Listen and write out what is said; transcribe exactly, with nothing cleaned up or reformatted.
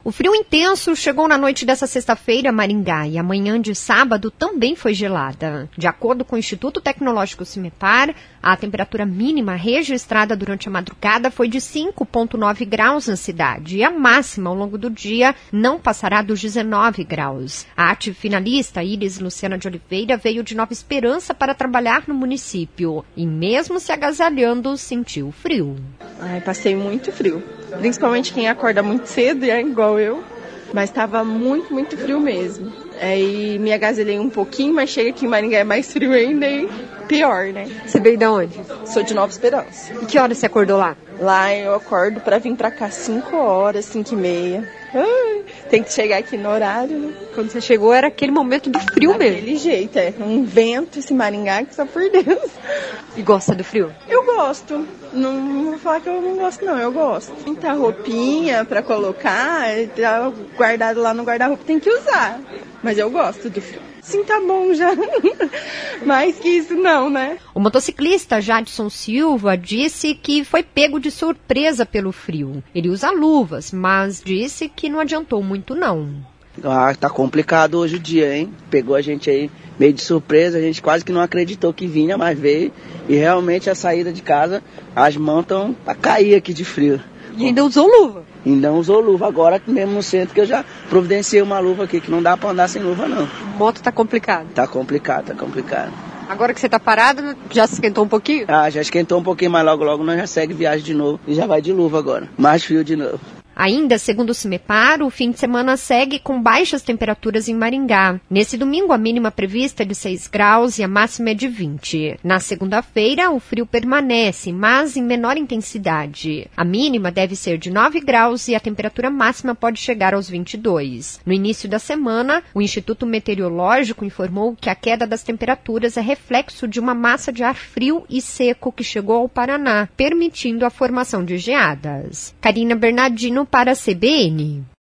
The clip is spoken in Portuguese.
O frio intenso chegou na noite dessa sexta-feira a Maringá e a manhã de sábado também foi gelada. De acordo com o Instituto Tecnológico Cimepar, a temperatura mínima registrada durante a madrugada foi de cinco vírgula nove graus na cidade e a máxima ao longo do dia não passará dos dezenove graus. A arte finalista Iris Luciana de Oliveira veio de Nova Esperança para trabalhar no município e mesmo se agasalhando sentiu frio. Ai, passei muito frio. Principalmente quem acorda muito cedo, é igual eu. Mas estava muito, muito frio mesmo. Aí me agasalhei um pouquinho, mas chega aqui em Maringá é mais frio ainda e pior, né? Você veio de onde? Sou de Nova Esperança. E que hora você acordou lá? Lá eu acordo para vir para cá cinco horas, cinco e meia. Ai, tem que chegar aqui no horário, né? Quando você chegou era aquele momento de frio mesmo. Daquele jeito, é. Um vento esse Maringá que só por Deus. E gosta do frio? Eu gosto. Não, não vou falar que eu não gosto, não. Eu gosto. Muita roupinha pra colocar, tá guardado lá no guarda-roupa, tem que usar. Mas eu gosto do frio. Sim, tá bom já. Mais que isso não, né? O motociclista Jadson Silva disse que foi pego de surpresa pelo frio. Ele usa luvas, mas disse que não adiantou muito não. Ah, tá complicado hoje o dia, hein? Pegou a gente aí meio de surpresa, a gente quase que não acreditou que vinha, mas veio. E realmente a saída de casa, as mãos estão pra cair aqui de frio. E ainda usou luva? Ainda usou luva, agora mesmo no centro que eu já providenciei uma luva aqui, que não dá pra andar sem luva não. A moto tá complicado? Tá complicado, tá complicado. Agora que você tá parado, já se esquentou um pouquinho? Ah, já esquentou um pouquinho, mas logo logo nós já segue viagem de novo e já vai de luva agora. Mais frio de novo. Ainda, segundo o Cimepar, o fim de semana segue com baixas temperaturas em Maringá. Nesse domingo, a mínima prevista é de seis graus e a máxima é de vinte. Na segunda-feira, o frio permanece, mas em menor intensidade. A mínima deve ser de nove graus e a temperatura máxima pode chegar aos vinte e dois. No início da semana, o Instituto Meteorológico informou que a queda das temperaturas é reflexo de uma massa de ar frio e seco que chegou ao Paraná, permitindo a formação de geadas. Karina Bernardino para a C B N.